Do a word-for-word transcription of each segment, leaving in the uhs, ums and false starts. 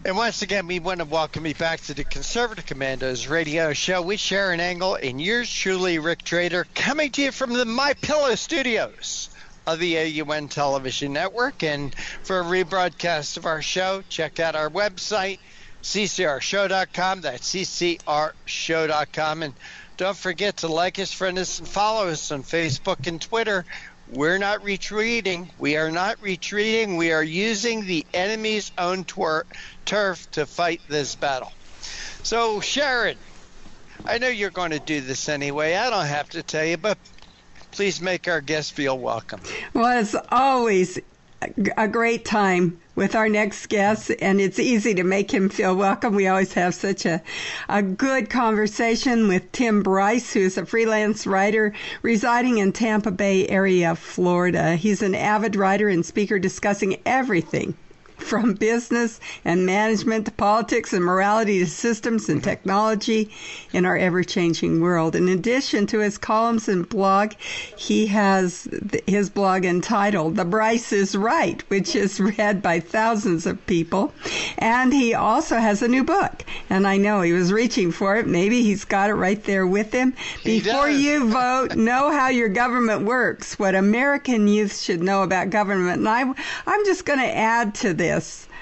And once again, we want to welcome you back to the Conservative Commandos radio show with Sharon Engel and yours truly, Rick Trader, coming to you from the My Pillow studios of the A U N Television Network. And for a rebroadcast of our show, check out our website, c c r show dot com. That's c c r show dot com. And don't forget to like us, friend us, and follow us on Facebook and Twitter. We're not retreating. We are not retreating. We are using the enemy's own twer- turf to fight this battle. So, Sharon, I know you're going to do this anyway. I don't have to tell you, but please make our guests feel welcome. Well, it's always a great time with our next guest, and it's easy to make him feel welcome. We always have such a, a good conversation with Tim Bryce, who's a freelance writer residing in Tampa Bay area, Florida. He's an avid writer and speaker discussing everything from business and management to politics and morality to systems and technology in our ever-changing world. In addition to his columns and blog, he has his blog entitled The Bryce is Right, which is read by thousands of people. And he also has a new book. And I know he was reaching for it. Maybe he's got it right there with him. He Before does. You vote, know how your government works, what American youth should know about government. And I, I'm just going to add to this.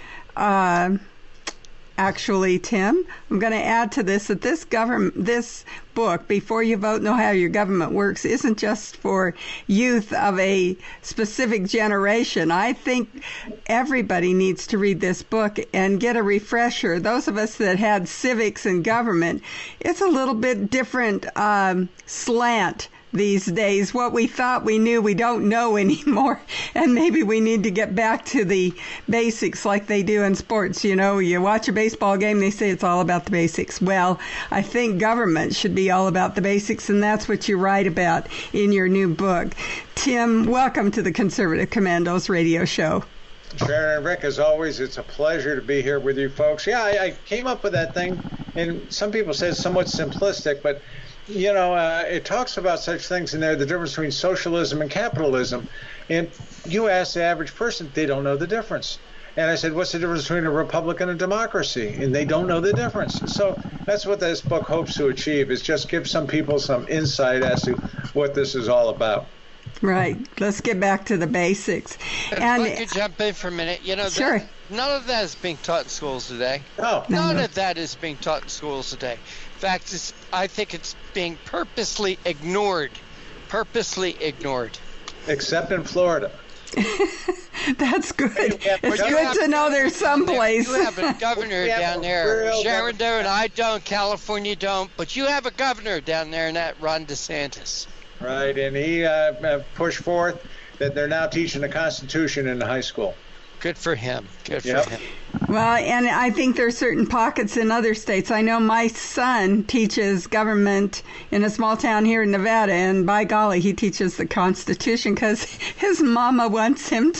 Uh, actually, Tim, I'm going to add to this that this government, this book, Before You Vote, Know How Your Government Works, isn't just for youth of a specific generation. I think everybody needs to read this book and get a refresher. Those of us that had civics and government, it's a little bit different um, slant these days. What we thought we knew, we don't know anymore. And maybe we need to get back to the basics like they do in sports. You know, you watch a baseball game, they say it's all about the basics. Well, I think government should be all about the basics, and that's what you write about in your new book. Tim, welcome to the Conservative Commandos radio show. Sharon and Rick, as always, it's a pleasure to be here with you folks. Yeah, I, I came up with that thing, and some people say it's somewhat simplistic, but you know, uh, it talks about such things in there, the difference between socialism and capitalism. And you ask the average person, they don't know the difference. And I said, what's the difference between a republic and a democracy? And they don't know the difference. So that's what this book hopes to achieve, is just give some people some insight as to what this is all about. Right. Let's get back to the basics. If and I could jump in for a minute. You know, sure. that, none of that is being taught in schools today. No. None No. of that is being taught in schools today. In fact, it's, I think it's being purposely ignored. Purposely ignored. Except in Florida. That's good. Yeah, It's but you good have to know there's some place. You have a governor We have down a there. real Sharon governor. do, and I don't. California don't. But you have a governor down there, and that Ron DeSantis. Right, and he uh, uh, pushed forth that they're now teaching the Constitution in the high school. Good for him. Good Yep. for him. Well, and I think there's certain pockets in other states. I know my son teaches government in a small town here in Nevada, and by golly, he teaches the Constitution because his mama wants him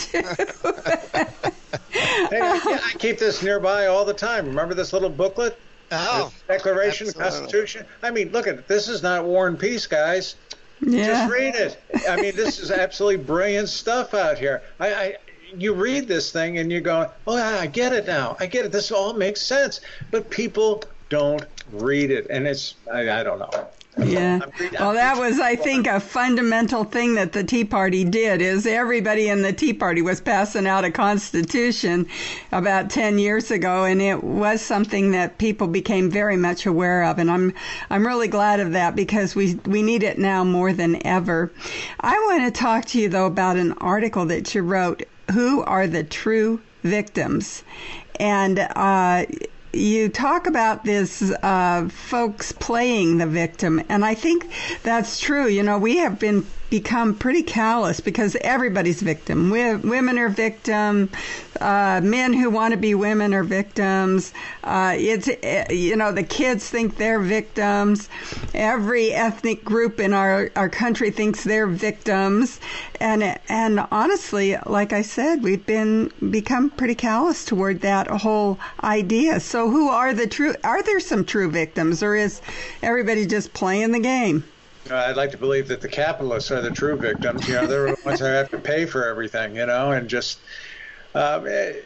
to. Hey, I, I keep this nearby all the time. Remember this little booklet? Oh, The Declaration, the absolutely. Constitution. I mean, look at it. This is not War and Peace, guys. Yeah. Just read it. I mean, this is absolutely brilliant stuff out here. I, I, you read this thing and you're going, oh, I get it now. I get it. This all makes sense. But people don't read it, and it's I, I don't know. Yeah. I'm reading- Well, that was, I think, a fundamental thing that the Tea Party did, is everybody in the Tea Party was passing out a constitution about ten years ago, and it was something that people became very much aware of, and I'm I'm really glad of that because we we need it now more than ever. I want to talk to you, though, about an article that you wrote, Who Are the True Victims? And uh you talk about this, uh, folks playing the victim, and I think that's true. You know, we have been become pretty callous because everybody's victim. We, women are victim. Uh, men who want to be women are victims. Uh, it's, you know, the kids think they're victims. Every ethnic group in our, our country thinks they're victims. And, and honestly, like I said, we've been become pretty callous toward that whole idea. So who are the true, are there some true victims, or is everybody just playing the game? Uh, I'd like to believe that the capitalists are the true victims. You know, they're the ones that have to pay for everything, you know, and just, um,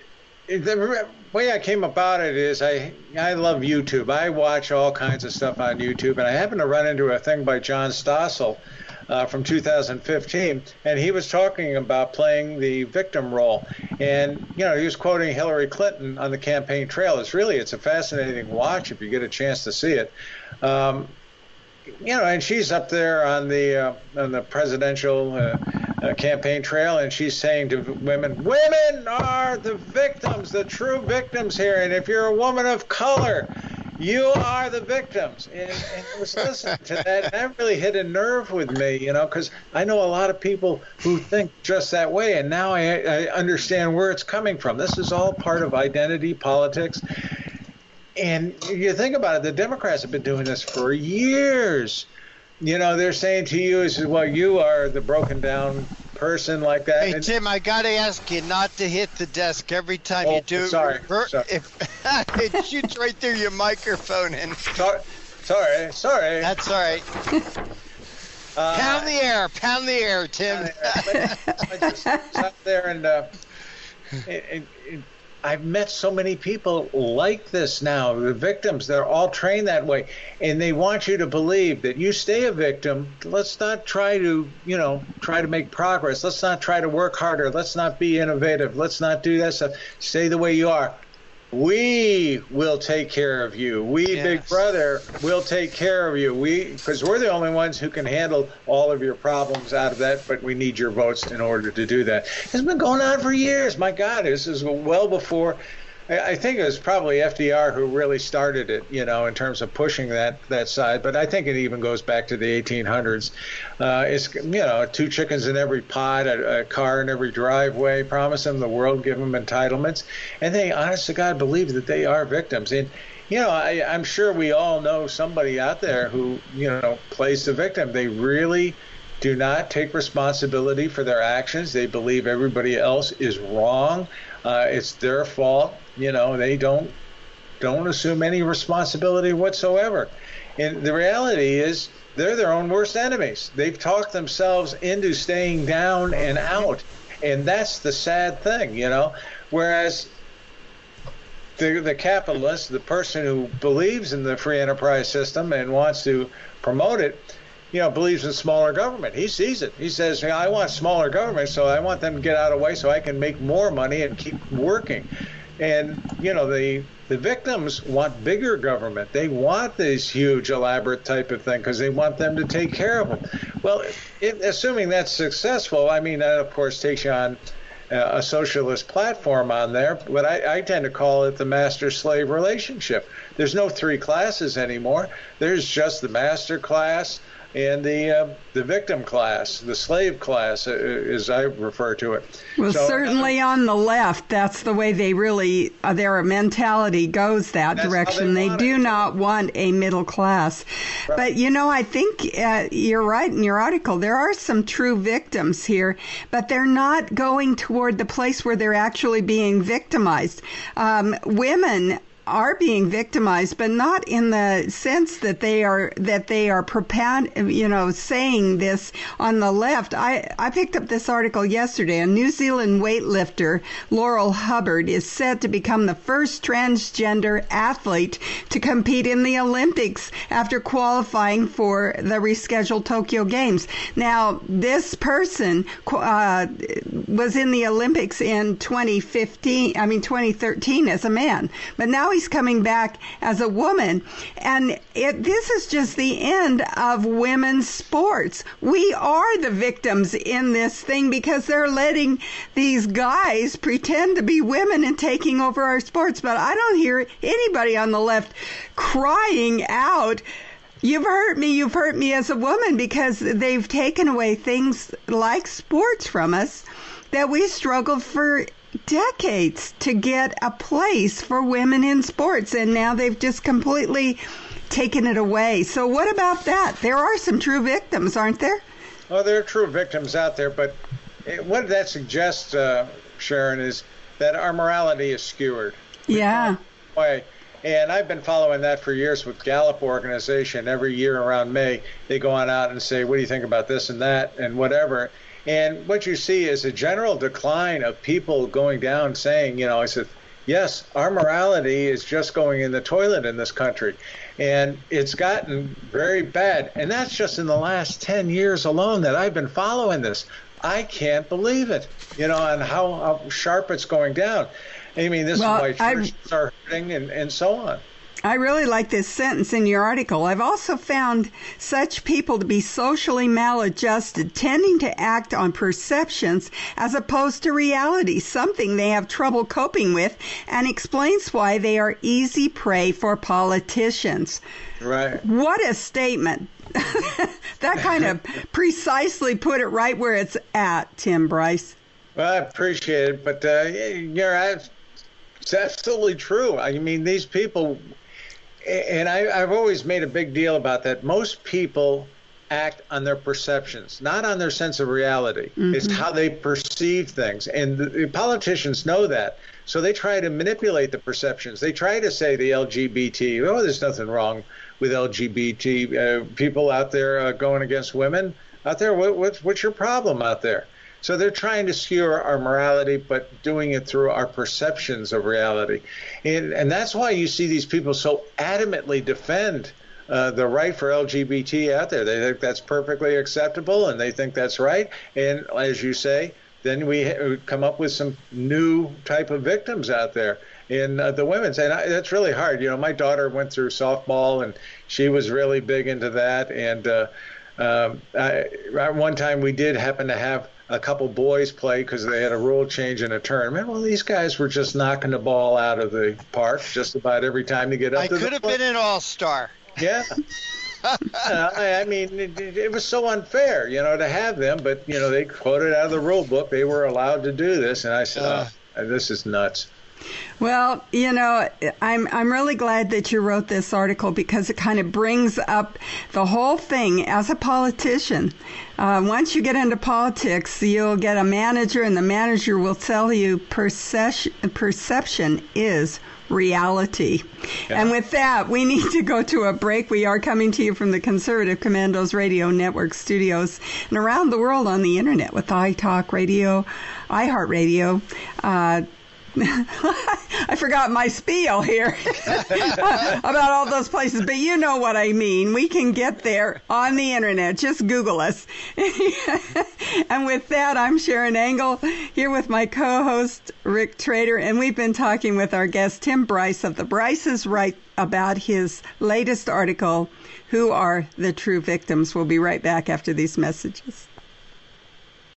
The way I came about it is I I love YouTube. I watch all kinds of stuff on YouTube, and I happened to run into a thing by John Stossel uh, from two thousand fifteen, and he was talking about playing the victim role. And, you know, he was quoting Hillary Clinton on the campaign trail. It's really, it's a fascinating watch if you get a chance to see it. Um, you know, and she's up there on the uh, on the presidential uh, uh, campaign trail, and she's saying to women, women are the victims, the true victims here, and if you're a woman of color, you are the victims. And, and I was listening to that, and that really hit a nerve with me, you know, because I know a lot of people who think just that way, and now I, I understand where it's coming from. This is all part of identity politics. And you think about it, the Democrats have been doing this for years. You know, they're saying to you, is well, you are the broken down person like that. Hey, and, Tim, I got to ask you not to hit the desk every time oh, you do. Sorry. Rever- sorry. If, it shoots right through your microphone. And sorry. Sorry. Sorry. That's all right. Uh, pound the air. Pound the air, Tim. I, I just sat there and uh, it, it, it, I've met so many people like this now. The victims, they're all trained that way. And they want you to believe that you stay a victim. Let's not try to, you know, try to make progress. Let's not try to work harder. Let's not be innovative. Let's not do that stuff. Stay the way you are. We will take care of you. We, yes. Big Brother, will take care of you. We, because we're the only ones who can handle all of your problems out of that, but we need your votes in order to do that. It's been going on for years. My God, this is well before. I think it was probably F D R who really started it, you know, in terms of pushing that, that side. But I think it even goes back to the eighteen hundreds. Uh, it's, you know, two chickens in every pot, a, a car in every driveway, promise them the world, give them entitlements. And they, honest to God, believe that they are victims. And, you know, I, I'm sure we all know somebody out there who, you know, plays the victim. They really do not take responsibility for their actions. They believe everybody else is wrong. Uh, it's their fault. You know, they don't don't assume any responsibility whatsoever. And the reality is they're their own worst enemies. They've talked themselves into staying down and out. And that's the sad thing, you know. Whereas the, the capitalist, the person who believes in the free enterprise system and wants to promote it, you know, believes in smaller government. He sees it. He says, you know, I want smaller government, so I want them to get out of the way so I can make more money and keep working. And, you know, the the victims want bigger government. They want this huge, elaborate type of thing because they want them to take care of them. Well, it, assuming that's successful, I mean, that, of course, takes you on uh, a socialist platform on there, but I, I tend to call it the master-slave relationship. There's no three classes anymore. There's just the master class and the uh, the victim class, the slave class, uh, as I refer to it. Well, so, certainly uh, on the left, that's the way they really, uh, their mentality goes that direction. They, they do it. not want a middle class. Right. But, you know, I think uh, you're right in your article. There are some true victims here, but they're not going toward the place where they're actually being victimized. Um, women are being victimized, but not in the sense that they are that they are propound, you know, saying this on the left. I, I picked up this article yesterday. A New Zealand weightlifter, Laurel Hubbard, is said to become the first transgender athlete to compete in the Olympics after qualifying for the rescheduled Tokyo Games. Now, this person uh, was in the Olympics in twenty fifteen, I mean twenty thirteen as a man, but now he's coming back as a woman. And it, this is just the end of women's sports. We are the victims in this thing because they're letting these guys pretend to be women and taking over our sports. But I don't hear anybody on the left crying out, you've hurt me, you've hurt me as a woman, because they've taken away things like sports from us that we struggled for decades to get a place for women in sports, and now they've just completely taken it away. So what about that? There are some true victims, aren't there? Well, there are true victims out there, but what that suggests, uh, Sharon, is that our morality is skewered. Yeah. Way. And I've been following that for years with Gallup organization. Every year around May, they go on out and say, what do you think about this and that and whatever. And what you see is a general decline of people going down saying, you know, I said, yes, our morality is just going in the toilet in this country. And it's gotten very bad. And that's just in the last ten years alone that I've been following this. I can't believe it, you know, and how, how sharp it's going down. I mean, this well, is why churches I, are hurting and, and so on. I really like this sentence in your article. I've also found such people to be socially maladjusted, tending to act on perceptions as opposed to reality, something they have trouble coping with, and explains why they are easy prey for politicians. Right. What a statement. That kind of precisely put it right where it's at, Tim Bryce. Well, I appreciate it, but uh, you're it's absolutely true. I mean, these people, and I, I've always made a big deal about that. Most people act on their perceptions, not on their sense of reality. Mm-hmm. It's how they perceive things, and the, the politicians know that. So they try to manipulate the perceptions. They try to say the L G B T, oh, there's nothing wrong with L G B T uh, people out there uh, going against women out there. What, what's, what's your problem out there? So they're trying to skewer our morality, but doing it through our perceptions of reality. And, and that's why you see these people so adamantly defend uh, the right for L G B T out there. They think that's perfectly acceptable, and they think that's right. And as you say, then we come up with some new type of victims out there in uh, the women's. And I, that's really hard. You know, my daughter went through softball, and she was really big into that. And uh, um, I, one time we did happen to have a couple boys play because they had a rule change in a tournament. Well, these guys were just knocking the ball out of the park just about every time you get up I to the could have play. been an all-star. Yeah. uh, I, I mean, it, it was so unfair, you know, to have them. But, you know, they quoted out of the rule book they were allowed to do this. And I said, uh, oh, this is nuts. Well, you know, I'm I'm really glad that you wrote this article because it kind of brings up the whole thing as a politician. Uh, once you get into politics, you'll get a manager, and the manager will tell you perception, perception is reality. Yeah. And with that, we need to go to a break. We are coming to you from the Conservative Commandos Radio Network studios and around the world on the internet with iTalk Radio, iHeartRadio, uh, I forgot my spiel here about all those places, but you know what I mean. We can get there on the internet. Just Google us. And with that, I'm Sharon Engel here with my co-host, Rick Trader, and we've been talking with our guest, Tim Bryce of the Bryce's Right, about his latest article, Who Are the True Victims? We'll be right back after these messages.